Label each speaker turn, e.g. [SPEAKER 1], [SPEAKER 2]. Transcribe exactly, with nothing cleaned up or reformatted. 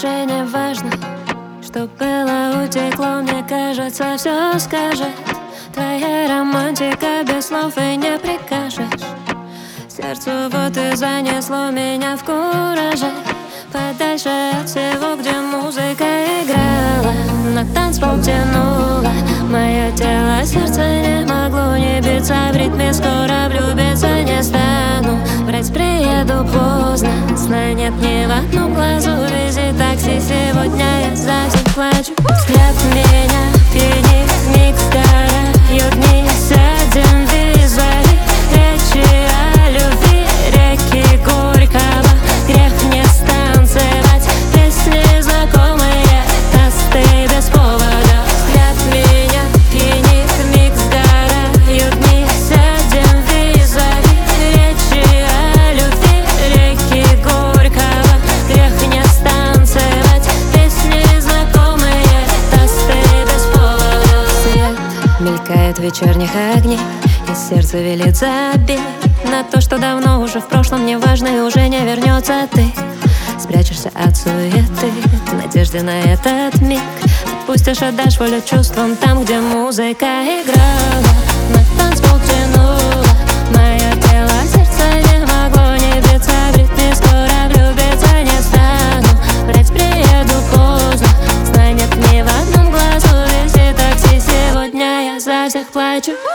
[SPEAKER 1] больше не важно, что было, утекло, мне кажется, все скажет. Твоя романтика без слов и не прикажешь. Сердцу вот и занесло меня в кураже, подальше от всего, где музыка играла, на танцпол тянула мое тело, сердце не могло не биться в ритме. Скоро влюбиться не стану, врать приеду поздно, сна нет ни в одном глазу. Вези такси, сегодня я за всех плачу. Взгляд меня пьянит, миг сгорают дни, сядем без воды, речи о любви, реки Горького, грех не станцевать, песни знакомые, тосты без повода. Взгляд меня пьянит, миг сгорают дни, сядем без воды, речи о любви, реки Горького, грех не станцевать, песни знакомые, тосты без повода. Свет мелькает в вечерних огней, и сердце велит забить на то, что давно уже в прошлом, неважно и уже не вернется. Ты спрячешься от суеты в надежде на этот миг, отпустишь, отдашь волю чувствам там, где музыка играла, на танцпол тянула мое тело, сердце не могло не биться в ритме. Скоро влюбиться не стану, врать приеду поздно, сна нет ни в одном глазу. Вези такси, сегодня я за всех плачу.